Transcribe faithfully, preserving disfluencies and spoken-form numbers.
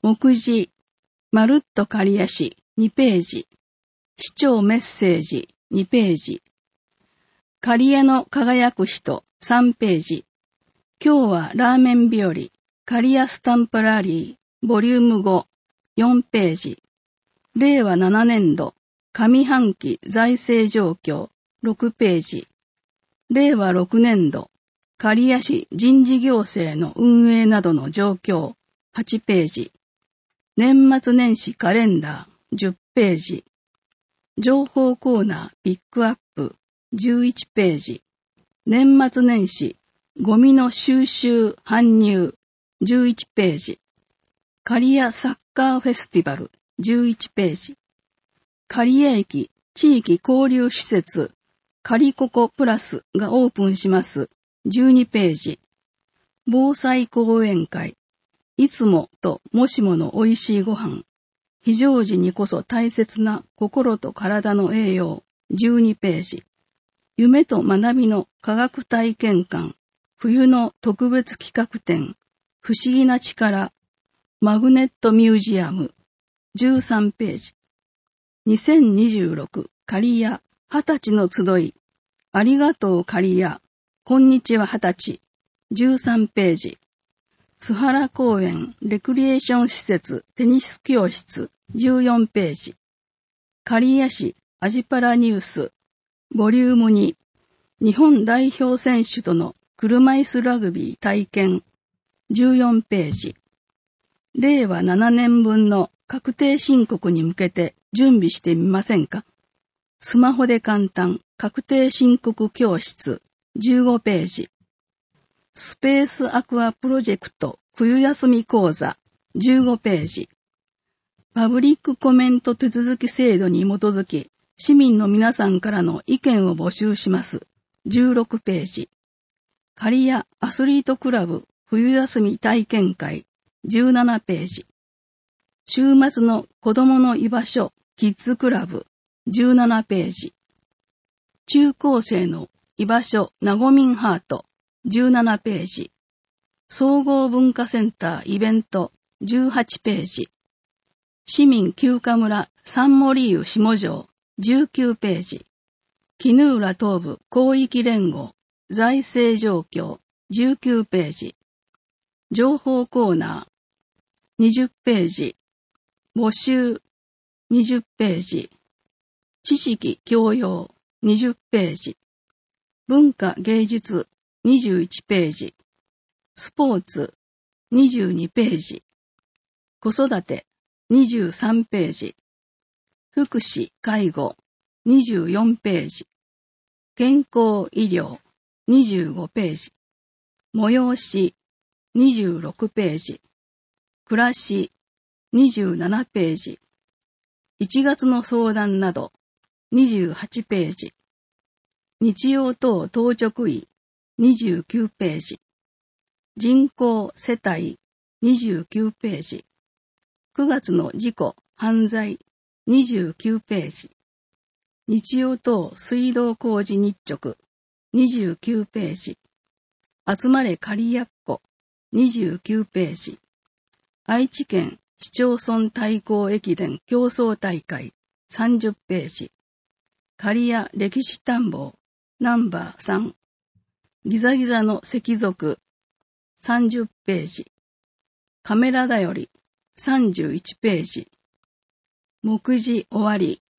目次、まるっと刈谷市にページ。市長メッセージにページ。刈谷の輝く人さんページ。今日はラーメン日和、刈谷スタンプラリー、ボリュームご、よんページ。れいわななねんど、上半期財政状況、ろくページ。れいわろくねんど、刈谷市人事行政の運営などの状況、はちページ。年末年始カレンダー、じゅっページ。情報コーナーピックアップ、じゅういちページ。年末年始、ゴミの収集搬入、じゅういちページ。刈谷サッカーフェスティバル、じゅういちページ。刈谷駅地域交流施設、カリココプラスがオープンします、じゅうにページ。防災講演会、いつもともしもの美味しいご飯、非常時にこそ大切な心と体の栄養、じゅうにページ。夢と学びの科学体験館、冬の特別企画展、不思議な力、マグネットミュージアム、じゅうさんページ。にせんにじゅうろく刈谷二十歳の集い、ありがとう刈谷、こんにちは二十歳、じゅうさんページ。須原公園レクリエーション施設テニス教室、じゅうよんページ。刈谷市アジパラニュース、ボリュームに、日本代表選手との車椅子ラグビー体験、じゅうよんページ。れいわななねんぶんの確定申告に向けて準備してみませんか？スマホで簡単確定申告教室、じゅうごページ。スペースアクアプロジェクト冬休み講座、じゅうごページ。パブリックコメント手続き制度に基づき、市民の皆さんからの意見を募集します、じゅうろくページ。刈谷アスリートクラブ冬休み体験会、じゅうななページ。週末の子供の居場所キッズクラブ、じゅうななページ。中高生の居場所なごみんハート、じゅうななページ。総合文化センターイベント、じゅうはちページ。市民休暇村サンモリーユ下城、じゅうきゅうページ。絹浦東部広域連合、財政状況、じゅうきゅうページ。情報コーナー、にじゅっページ。募集、にじゅっページ。知識教養、にじゅっページ。文化芸術、にじゅういちページ。スポーツ、にじゅうにページ。子育て、にじゅうさんページ。福祉介護、にじゅうよんページ。健康医療、にじゅうごページ。催し、にじゅうろくページ。暮らし、にじゅうななページ。いちがつの相談など、にじゅうはちページ。日曜等当直医、にじゅうきゅうページ。人口世帯、にじゅうきゅうページ。くがつの事故、犯罪、にじゅうきゅうページ。日曜等水道工事日直、にじゅうきゅうページ。集まれ刈谷っ子、にじゅうきゅうページ。愛知県市町村対抗駅伝競争大会、さんじゅっページ。刈谷歴史探訪、ナンバーさん。ギザギザの石族、さんじゅっページ。カメラだより、さんじゅういちページ。目次終わり。